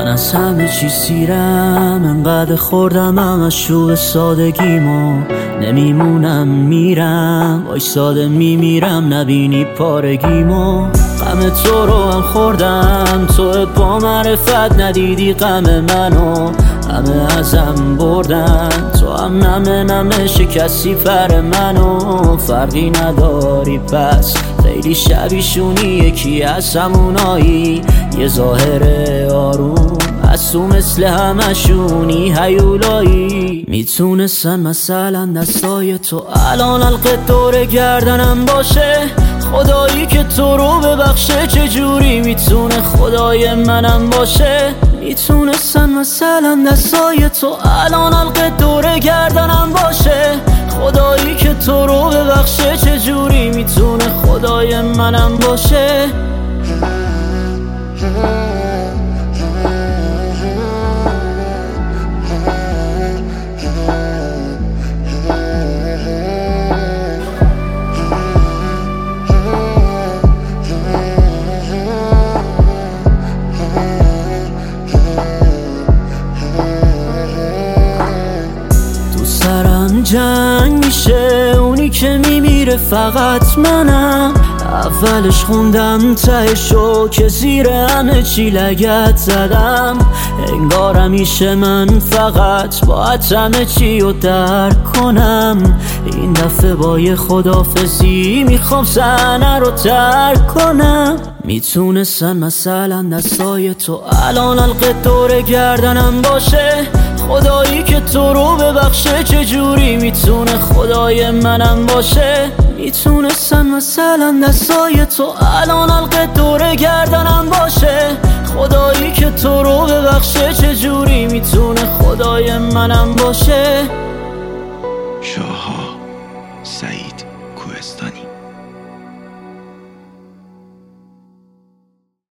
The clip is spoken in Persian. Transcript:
من از همه چی سیرم، انقدر خوردم از شوق سادگیمو. نمیمونم میرم، وایساده میمیرم نبینی پارگیمو. غم تو رو هم خوردم، تو با معرفت ندیدی غم منو. همه ازم بردن، تو هم نمه شکستی پر منو. فرقی نداری پس خیلی شبیشونی، یکی از همونایی. یه ظاهر آروم از تو مثل همشونی هیولایی. میتونستن مثلا دستای تو الان حلقه دور گردنم باشه. خدایی که تو رو ببخشه، چجوری میتونه خدای منم باشه؟ میتونستن مثلا دستای تو الان حلقه دور گردنم باشه. خدایی که تو رو ببخشه، چجوری میتونه خدای منم باشه؟ سرم جنگ میشه، اونی که میمیره فقط منم. اولش خوندم تهشو که زیر همه چی لگت زدم. انگار همیشه من فقط باید همه چی رو درک کنم. این دفعه با یه خدافزی میخوام صحنه رو ترک کنم. میتونستن مثلا دستای تو الان حلقه دور گردنم باشه. خدایی که تو رو ببخشه، چجوری میتونه خدای منم باشه؟ میتونستن مثلا دستای تو الان حلقه دور گردنم باشه. خدایی که تو رو ببخشه، چجوری میتونه خدای منم باشه؟ شاها، سعید کوهستانی.